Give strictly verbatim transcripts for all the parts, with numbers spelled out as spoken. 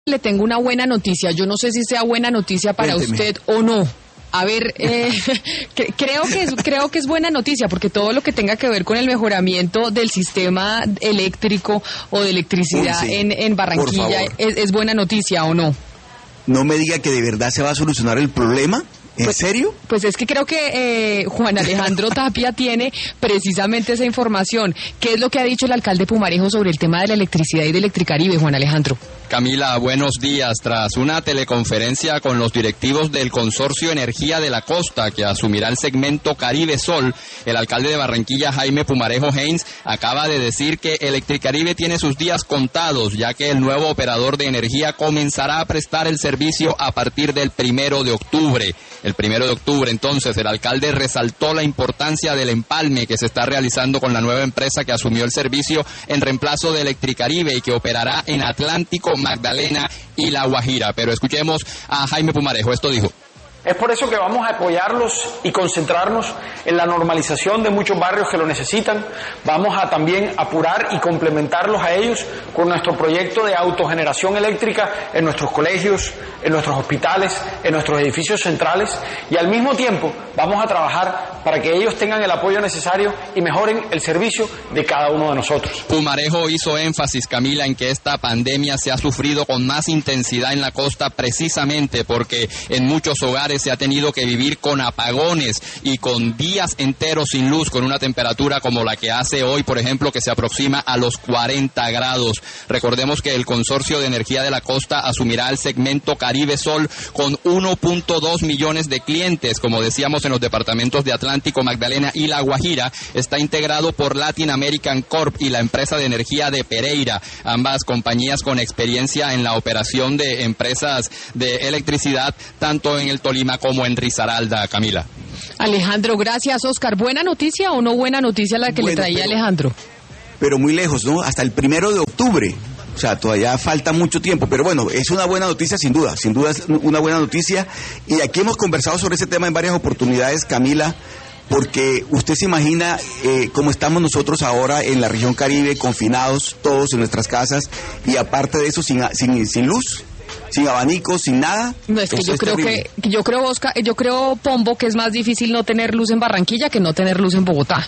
Le tengo una buena noticia. Yo no sé si sea buena noticia para Cuénteme. usted o no. A ver, eh, creo que es, creo que es buena noticia, porque todo lo que tenga que ver con el mejoramiento del sistema eléctrico o de electricidad Uy, sí. en, en Barranquilla es, es buena noticia, ¿o no? No me diga que de verdad se va a solucionar el problema. ¿En pues, serio? Pues es que creo que eh, Juan Alejandro Tapia tiene precisamente esa información. ¿Qué es lo que ha dicho el alcalde Pumarejo sobre el tema de la electricidad y de Electricaribe, Juan Alejandro? Camila, buenos días. Tras una teleconferencia con los directivos del Consorcio Energía de la Costa, que asumirá el segmento Caribe Sol, el alcalde de Barranquilla, Jaime Pumarejo Haynes, acaba de decir que Electricaribe tiene sus días contados, ya que el nuevo operador de energía comenzará a prestar el servicio a partir del primero de octubre. El primero de octubre, entonces, el alcalde resaltó la importancia del empalme que se está realizando con la nueva empresa que asumió el servicio en reemplazo de Electricaribe y que operará en Atlántico, Magdalena y La Guajira. Pero escuchemos a Jaime Pumarejo, esto dijo. Es por eso que vamos a apoyarlos y concentrarnos en la normalización de muchos barrios que lo necesitan. Vamos a también apurar y complementarlos a ellos con nuestro proyecto de autogeneración eléctrica en nuestros colegios, en nuestros hospitales, en nuestros edificios centrales, y al mismo tiempo vamos a trabajar para que ellos tengan el apoyo necesario y mejoren el servicio de cada uno de nosotros. Pumarejo hizo énfasis, Camila, en que esta pandemia se ha sufrido con más intensidad en la costa precisamente porque en muchos hogares se ha tenido que vivir con apagones y con días enteros sin luz, con una temperatura como la que hace hoy, por ejemplo, que se aproxima a los cuarenta grados. Recordemos que el Consorcio de Energía de la Costa asumirá el segmento Caribe Sol con uno punto dos millones de clientes, como decíamos, en los departamentos de Atlántico, Magdalena y La Guajira. Está integrado por Latin American Corp y la empresa de energía de Pereira, ambas compañías con experiencia en la operación de empresas de electricidad, tanto en el Tolima como en Risaralda, Camila. Alejandro, gracias. Oscar, ¿buena noticia o no buena noticia la que bueno, le traía pero, Alejandro? Pero muy lejos, ¿no? Hasta el primero de octubre. O sea, todavía falta mucho tiempo, pero bueno, es una buena noticia sin duda, sin duda es una buena noticia. Y aquí hemos conversado sobre ese tema en varias oportunidades, Camila, porque usted se imagina eh, cómo estamos nosotros ahora en la región Caribe, confinados todos en nuestras casas, y aparte de eso, sin, sin, sin luz. Sin abanicos, sin nada. No, es que yo creo que, que yo creo Oscar, yo creo Pombo que es más difícil no tener luz en Barranquilla que no tener luz en Bogotá.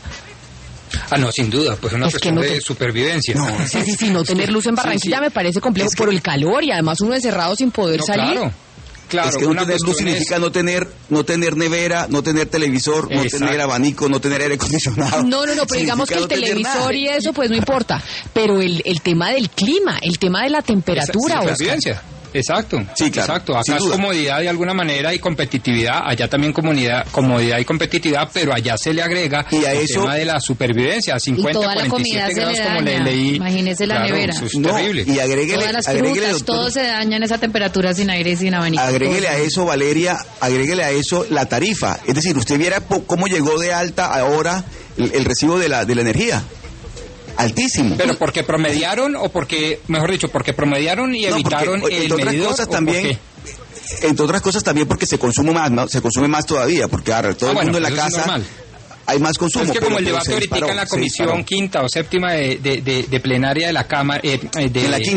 Ah, no, sin duda, pues es una es cuestión no de te... supervivencia. No, sí, sí, sí, no tener luz en Barranquilla sí, sí. me parece complejo es por que... el calor y además uno encerrado sin poder no, salir. Claro. Claro, es que no tener luz significa es... no tener no tener nevera, no tener televisor, Exacto. no tener abanico, no tener aire acondicionado. No, no, no, pero digamos que el no televisor y eso pues no importa, pero el, el tema del clima, el tema de la temperatura, Esa, supervivencia. Exacto, sí, claro, exacto. Acá es comodidad de alguna manera y competitividad, allá también comodidad, comodidad y competitividad, pero allá se le agrega y a el eso, tema de la supervivencia, cincuenta, cuarenta y siete grados le como le leí. Imagínese la claro, nevera. Eso es no, terrible. Y agréguele, todas las agréguele, frutas, doctor, todo se daña en esa temperatura sin aire y sin abanico. Agréguele a eso, Valeria, agréguele a eso la tarifa. Es decir, usted viera cómo llegó de alta ahora el, el recibo de la de la energía. Altísimo. Pero porque promediaron o porque, mejor dicho, porque promediaron y no, evitaron porque, el entre medidor, otras cosas también, entre otras cosas también porque se consume más, ¿no? Se consume más todavía, porque ahora todo ah, el bueno, mundo en la casa hay más consumo. Es que pero, como el pero debate ahorita en la comisión quinta o séptima de, de, de, de plenaria de la Cámara, eh, de, en la quinta.